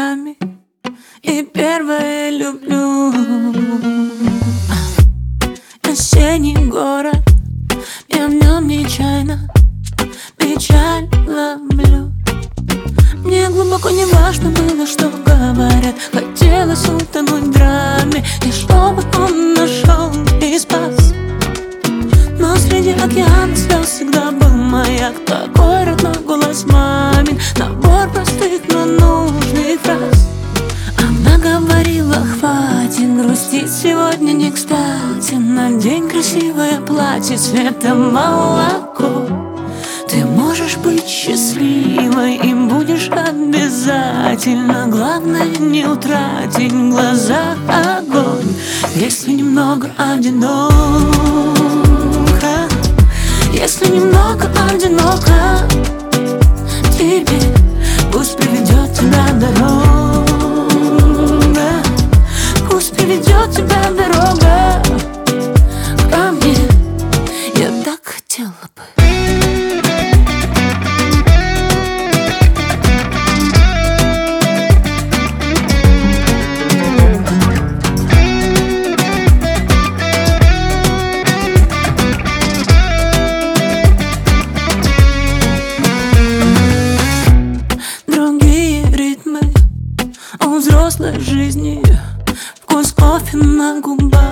нами и первое люблю. Осенний город, я в нем нечаянно печаль ловлю. Мне глубоко не важно было, что говорят. Хотелось утонуть в драме, и чтобы он нашел и спас. Но среди океана слез всегда был маяк. Такой родной голос мамин, набор простых, но нужных фраз. Она говорила: хватит грустить, сегодня не кстати. Надень красивое платье цвета молоко. Ты можешь быть счастливой, им будешь обязательно. Главное не утратить в глазах огонь. Если немного одиноко, если немного одиноко тебе, пусть приведет тебя дорога. Пусть приведет тебя дорога ко мне. Я так хотела бы. Взрослой жизни, вкус кофе на губах.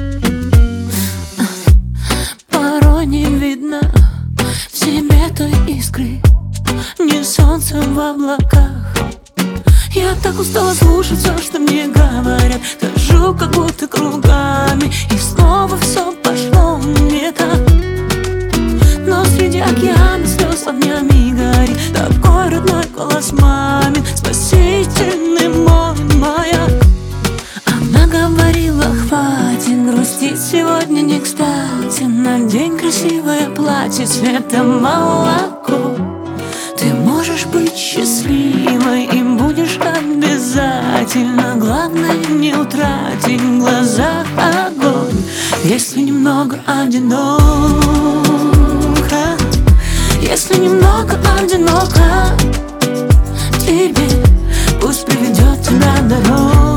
Порой не видно в себе той искры, ни солнца в облаках. Я так устала слушать все, что мне говорят. Хожу как будто кругами, и снова все пошло не так. Но среди океана слез огнями горит такой родной голос мамин, спасительный мой маяк. Она говорила: хватит грустить, сегодня не кстати. Надень красивое платье цвета молоко. Ты можешь быть счастливой, им будешь обязательно. Главное не утратить в глазах огонь. Если немного одиноко, если немного одиноко тебе, пусть приведет тебя дорога.